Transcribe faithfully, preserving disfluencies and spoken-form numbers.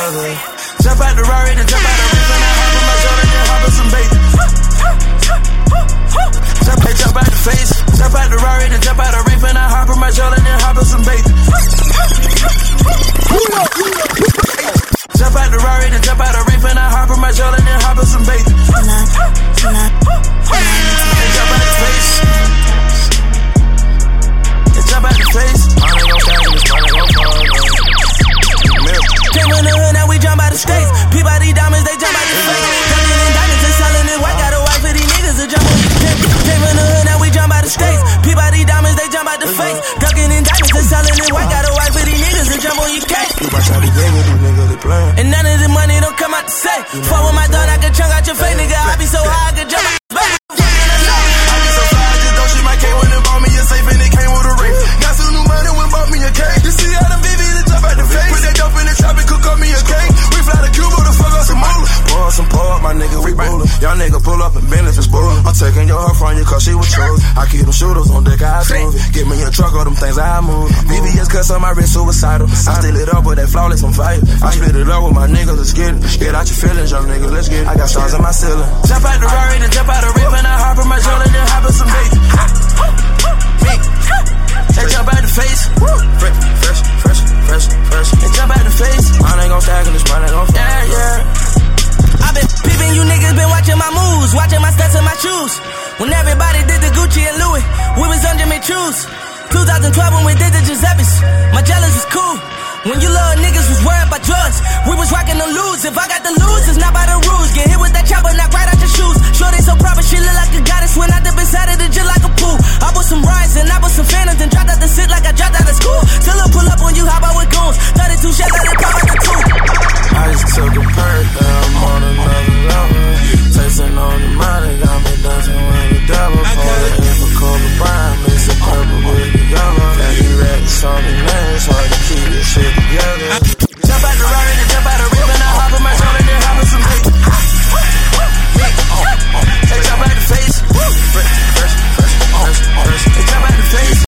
together. Jump out the Rari, then jump out the roof, and I hop on my Jordan, then hop on some bait. Jump, hey, jump out the face. Jump out the Rari, then jump out the reef, and I hop on my Jordan, then hop on some bait. Jump out the Rari, then jump out the reef, and I hop on my Jordan, then hop on some bait. Hey, jump out the face. Hey, jump out the face. Money gon' stand in this money gon' fall. Came in the hood, now we jump out the states. People these diamonds, they jump out the face. Ducking in diamonds, they selling it white. Got a wife for these niggas to jump on the cake. Came in the hood, now we jump out the states. People these diamonds, they jump out the face. Ducking in diamonds, they selling it white. Got a wife for these niggas to jump on your cake. You watch how they game with these niggas, they playin'. And none of the money don't come out the safe. Fuck with my dog, I can chunk out your face, nigga. I be so high, I can jump out the back. I be so fly, I just don't shoot my K when it bought me a safe and it came with a ring. Got some new money when bought me a cake. You see how them V V to jump out the face. Put that dope in the trap and cook up me a cake. We fly to Cuba to fuck up some moolah. Pour some pour up, my nigga, we rollin'. Y'all nigga pull up and bend if it's bullin'. I'm taking your hoe from you cause she was chose. I keep them shooters on deck, I smooth it. Give me a truck or them things I move. B B S cuts on my wrist, suicidal. I still it up with that flawless on fire. I split it up with my niggas, let's get it. Get out your feelings, young nigga, let's get it. I got stars in my ceiling. Jump out the Rari, then jump out the reef, and I hop on my Jordan, then hop on some bait. They jump out the face. Fresh, fresh, fresh, fresh, fresh. They jump out the face. Mine ain't gon' stack in this, mine ain't gon' fall. Yeah, yeah. I been peeping, you niggas been watching my moves, watching my stats and my shoes. When everybody did the Gucci and Louis, we was on Jimmy Choos. twenty twelve when we did the Giuseppe's, my jealous was cool. When you little niggas was worried about drugs, we was rocking the lose. If I got the lose, it's not by the rules.